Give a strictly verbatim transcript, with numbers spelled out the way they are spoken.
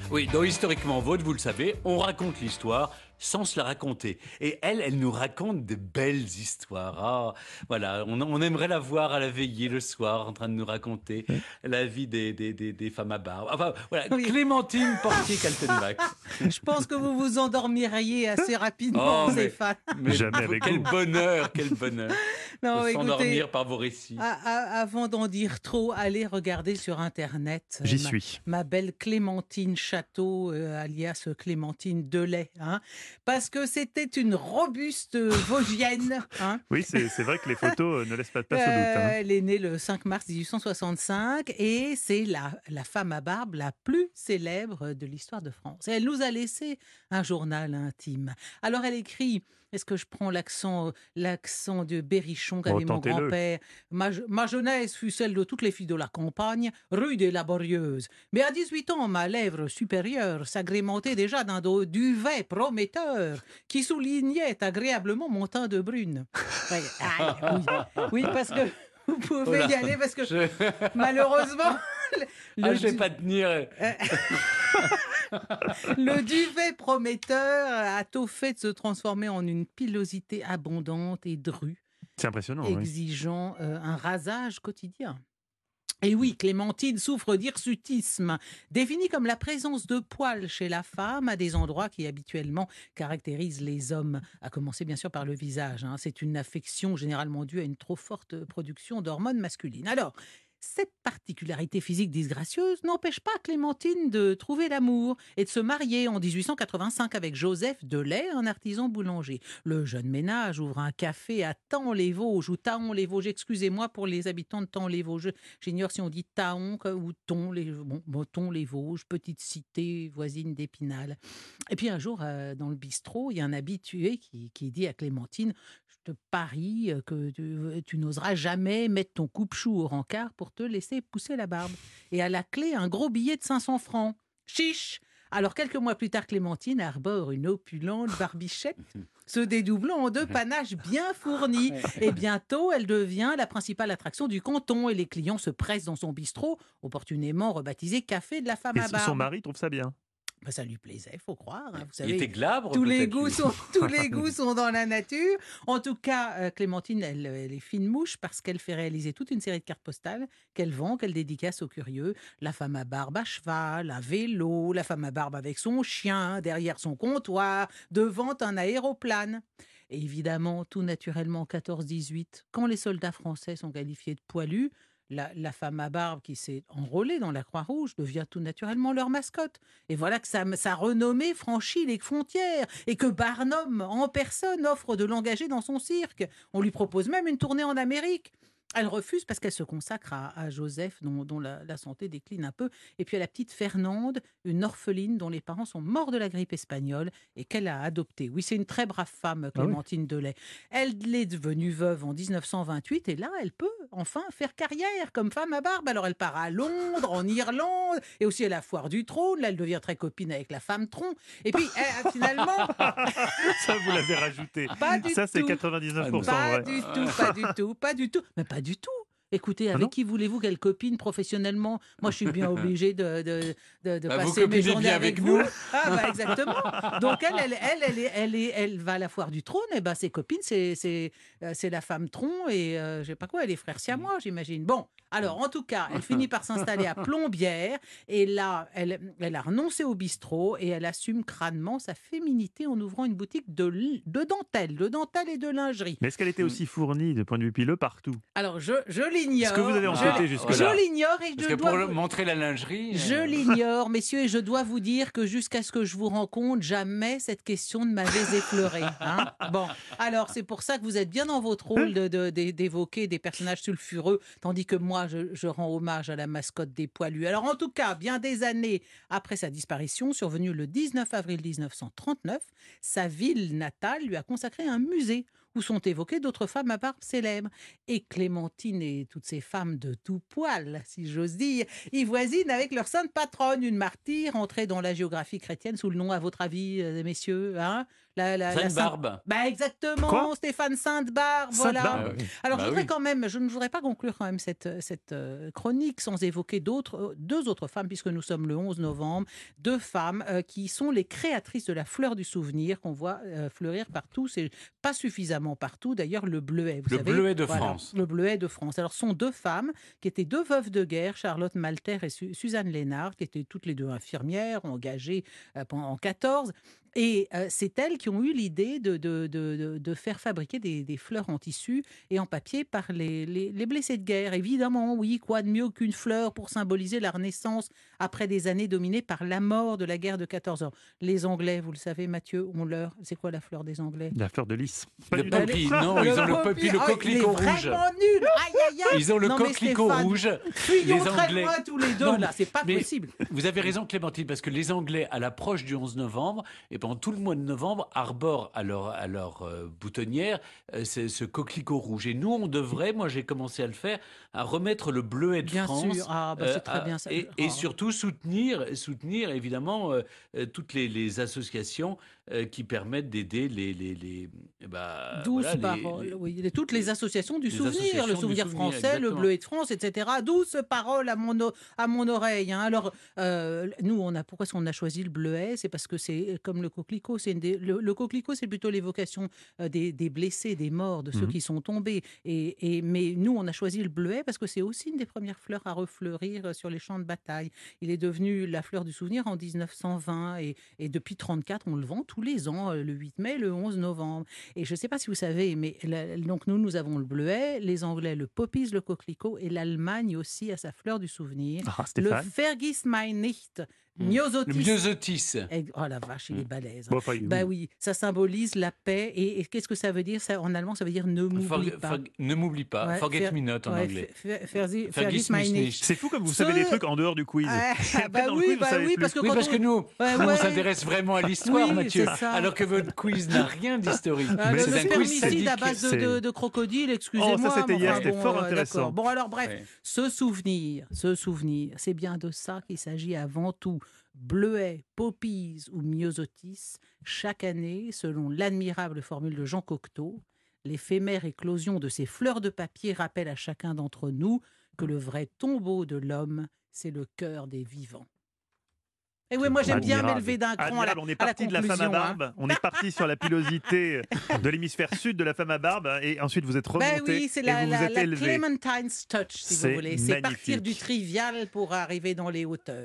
Oui, dans Historiquement Vôtre, vous le savez, on raconte l'histoire sans se la raconter. Et elle, elle nous raconte de belles histoires. Ah, voilà, on, on aimerait la voir à la veillée le soir en train de nous raconter Oui. la vie des, des, des, des femmes à barbe. Enfin, voilà, Oui. Clémentine Portier-Kaltenbach. Je pense que vous vous endormiriez assez rapidement, Oh, mais, Stéphane. mais Jamais avec quel vous. bonheur, quel bonheur Non, de écoutez, s'endormir par vos récits. a- a- avant d'en dire trop, allez regarder sur Internet. euh, J'y ma- suis. Ma belle Clémentine Château, euh, alias Clémentine Delay. Hein, parce que c'était une robuste euh, Vosgienne. Hein. Oui, c'est c'est vrai que les photos euh, ne laissent pas de place au doute. Euh, hein. elle est née le cinq mars mille huit cent soixante-cinq et c'est la, la femme à barbe la plus célèbre de l'histoire de France. Et elle nous a laissé un journal intime. Alors elle écrit, est-ce que je prends l'accent, l'accent de Berrichon qu'avait mon tentez-le. grand-père? Ma, je- ma jeunesse fut celle de toutes les filles de la campagne, rude et laborieuse. Mais à dix-huit ans, ma lèvre supérieure s'agrémentait déjà d'un do- duvet prometteur qui soulignait agréablement mon teint de brune. Ouais, ah, oui. Oui, parce que vous pouvez Oh là, y aller, parce que Je... malheureusement, le, Ah, je vais du- pas tenir. le duvet prometteur a tôt fait de se transformer en une pilosité abondante et drue, C'est impressionnant. oui. exigeant euh, un rasage quotidien. Et oui, Clémentine souffre d'hirsutisme, défini comme la présence de poils chez la femme à des endroits qui habituellement caractérisent les hommes, à commencer bien sûr par le visage. hein. C'est une affection généralement due à une trop forte production d'hormones masculines. Alors, cette particularité physique disgracieuse n'empêche pas Clémentine de trouver l'amour et de se marier en dix-huit cent quatre-vingt-cinq avec Joseph Delay, un artisan boulanger. Le jeune ménage ouvre un café à Taon-les-Vosges ou Taon-les-Vosges. Excusez-moi pour les habitants de Taon-les-Vosges. J'ignore si on dit Taon ou Ton, les, bon, bon, Taon-les-Vosges, petite cité voisine d'Épinal. Et puis un jour, euh, dans le bistrot, il y a un habitué qui, qui dit à Clémentine, je te parie euh, que tu, tu n'oseras jamais mettre ton coupe-chou au rencard pour te laisser pousser la barbe. Et à la clé, un gros billet de cinq cents francs. Chiche! Alors, quelques mois plus tard, Clémentine arbore une opulente barbichette, se dédoublant en deux panaches bien fournis. Et bientôt, elle devient la principale attraction du canton et les clients se pressent dans son bistrot, opportunément rebaptisé Café de la femme Et à barbe. son mari trouve ça bien. Ben, ça lui plaisait, faut croire. hein, Vous Il savez, était glabre, tous les peut-être, goûts lui. sont tous les goûts sont dans la nature. En tout cas, euh, Clémentine, elle, elle est fine mouche parce qu'elle fait réaliser toute une série de cartes postales qu'elle vend, qu'elle dédicace aux curieux. La femme à barbe à cheval, à vélo, la femme à barbe avec son chien, derrière son comptoir, devant un aéroplane. Et évidemment, tout naturellement, quatorze dix-huit, quand les soldats français sont qualifiés de poilus, la, la femme à barbe qui s'est enrôlée dans la Croix-Rouge devient tout naturellement leur mascotte. Et voilà que sa, sa renommée franchit les frontières et que Barnum, en personne, offre de l'engager dans son cirque. On lui propose même une tournée en Amérique. Elle refuse parce qu'elle se consacre à, à Joseph, dont, dont la, la santé décline un peu, et puis à la petite Fernande, une orpheline dont les parents sont morts de la grippe espagnole et qu'elle a adoptée. Oui, c'est une très brave femme, Clémentine Delay. Elle est devenue veuve en dix-neuf cent vingt-huit et là, elle peut enfin faire carrière comme femme à barbe. Alors, elle part à Londres, en Irlande, et aussi à la foire du trône. Là, elle devient très copine avec la femme tronc. Et puis, elle, finalement, Ça, vous l'avez rajouté. pas du Ça, c'est tout. quatre-vingt-dix-neuf pour cent Pas vrai. du tout, pas du tout, pas du tout. Mais pas du tout. Écoutez, Ah avec non qui voulez-vous qu'elle copine professionnellement? Moi, je suis bien obligée de, de, de, de Bah, vous passer mes copinez journées bien avec avec vous. nous. Ah, bah, exactement. Donc, elle, elle, elle, elle, est- elle, est- elle va à la foire du trône, et ben, ses copines, c'est, c'est, euh, c'est la femme tronc et euh, je sais pas quoi, les frères siamois, j'imagine. Bon, alors, en tout cas, elle finit par s'installer à Plombières et là, elle, elle a renoncé au bistrot et elle assume crânement sa féminité en ouvrant une boutique de, l- de dentelle, de dentelle et de lingerie. Mais est-ce qu'elle était aussi fournie de point de vue pileux partout? Alors, je, je l'ignore. Est-ce que vous avez Je- enquêté jusque-là? Je l'ignore et Parce je que dois... pour vous- le- montrer la lingerie... Je euh, l'ignore, messieurs, et je dois vous dire que jusqu'à ce que je vous rencontre, jamais cette question ne m'avait effleuré. Hein. Bon, alors c'est pour ça que vous êtes bien dans votre rôle de- de- de- d'évoquer des personnages sulfureux, tandis que moi, je, je rends hommage à la mascotte des poilus. Alors en tout cas, bien des années après sa disparition, survenue le dix-neuf avril mille neuf cent trente-neuf, sa ville natale lui a consacré un musée où sont évoquées d'autres femmes à barbe célèbres. Et Clémentine et toutes ces femmes de tout poil, si j'ose dire, y voisinent avec leur sainte patronne, une martyre entrée dans la géographie chrétienne sous le nom, à votre avis, euh, messieurs, hein, la, la, la Sainte- Sainte-Barbe. Bah exactement, Quoi Stéphane Sainte-Barbe, voilà. Sainte-Barbe. Ah oui. Alors, Bah je voudrais oui. quand même, je ne voudrais pas conclure quand même cette, cette euh, chronique sans évoquer d'autres, euh, deux autres femmes, puisque nous sommes le onze novembre, deux femmes euh, qui sont les créatrices de la fleur du souvenir qu'on voit euh, fleurir partout, c'est pas suffisamment partout, d'ailleurs le bleuet, vous Le savez. bleuet de Voilà, France. le bleuet de France. Alors, ce sont deux femmes qui étaient deux veuves de guerre, Charlotte Malter et Su- Suzanne Lénard, qui étaient toutes les deux infirmières, engagées euh, pendant en quatorze. Et euh, c'est elles qui ont eu l'idée de, de, de, de- de faire fabriquer des, des fleurs en tissu et en papier par les, les, les blessés de guerre. Évidemment, oui, quoi de mieux qu'une fleur pour symboliser la Renaissance après des années dominées par la mort de la guerre de quatorze ans. Les Anglais, vous le savez, Mathieu, ont leur... C'est quoi la fleur des Anglais? La fleur de lys. Pas Le du tout. poppy, non, ils ont le poppy, le Ah, coquelicot il est rouge. vraiment nul. Aïe, aïe, aïe. Ils ont le Non, mais coquelicot Stéphane, rouge. Fuyons Les très Anglais. loin tous les deux, Non, là, c'est pas mais- possible. Vous avez raison, Clémentine, parce que les Anglais, à l'approche du onze novembre, et pendant tout le mois de novembre, arborent à leur, à leur euh, boutonnière euh, ce, ce coquelicot rouge. Et nous, on devrait, moi j'ai commencé à le faire, à remettre le bleuet de Bien France. sûr, ah, bah, c'est très à- bien ça. Et, Ah. et surtout soutenir, soutenir évidemment euh, euh, toutes les, les associations euh, qui permettent d'aider les... les, les eh ben, Douce voilà, les- paroles, les- oui. Les- Toutes les associations du les souvenir, associations le du souvenir souvenir, français, le exactement. bleuet de France, et cetera. Douce paroles à mon, o- à mon oreille. hein. Alors, euh, nous, on a, pourquoi est-ce qu'on a choisi le bleuet? C'est parce que c'est comme le coquelicot. C'est une des- le, le coquelicot, c'est plutôt l'évocation euh, des, des blessés, des morts, de ceux Mhm. qui sont tombés. Et, et- mais nous, on a choisi le bleuet parce que c'est aussi une des premières fleurs à refleurir euh, sur les champs de bataille. Il est devenu la fleur du souvenir en dix-neuf cent vingt et, et depuis trente-quatre, on le vend tous les ans, euh, le huit mai, le onze novembre. Et je ne sais pas si vous savez, mais la- donc nous, nous avons le bleuet, les Anglais le poppies, le coquelicot, et l'Allemagne aussi a sa fleur du souvenir. Ah, Le Stéphane. Vergiss mein nicht, Le myosotis. myosotis. Et- Oh la vache, il est balèze. hein. Bon, enfin, Bah oui, ça symbolise la paix. Et, et qu'est-ce que ça veut dire ça, en allemand, ça veut dire ne m'oublie For- pas. for- ne m'oublie pas. Ouais, Forget faire- me not en Ouais, anglais. fer- fer- vergi- Vergiss vergiss mein mich nicht. nicht. C'est fou comme vous Ce- savez des trucs en dehors du quiz. Ah, Et après, bah dans le oui, quiz, vous bah savez oui, plus. parce que Oui, quand parce on- que nous, Ouais, nous, ouais. on s'intéresse vraiment à l'histoire, Oui, Mathieu. c'est ça. Alors que votre quiz n'a rien d'historique. Ah, Mais le, c'est le un quiz spermicide sadique. à base de, C'est- de, de crocodile, excusez-moi. Oh, ça, c'était mais hier, enfin, c'était bon, fort euh, intéressant. d'accord. Bon, alors bref, Ouais. ce souvenir, ce souvenir, c'est bien de ça qu'il s'agit avant tout. Bleuet, poppies ou myosotis, chaque année, selon l'admirable formule de Jean Cocteau, l'éphémère éclosion de ces fleurs de papier rappelle à chacun d'entre nous que le vrai tombeau de l'homme, c'est le cœur des vivants. Et oui, moi j'aime bien Admirable. m'élever d'un cran à la, Admirable. On est à la parti de la femme à conclusion, hein. barbe. On est parti sur la pilosité de l'hémisphère sud de la femme à barbe. Et ensuite, vous êtes remonté. Ben oui, c'est et la, vous la, vous êtes la élevé. Clementine's touch, si vous C'est voulez. C'est partir magnifique. du trivial pour arriver dans les hauteurs.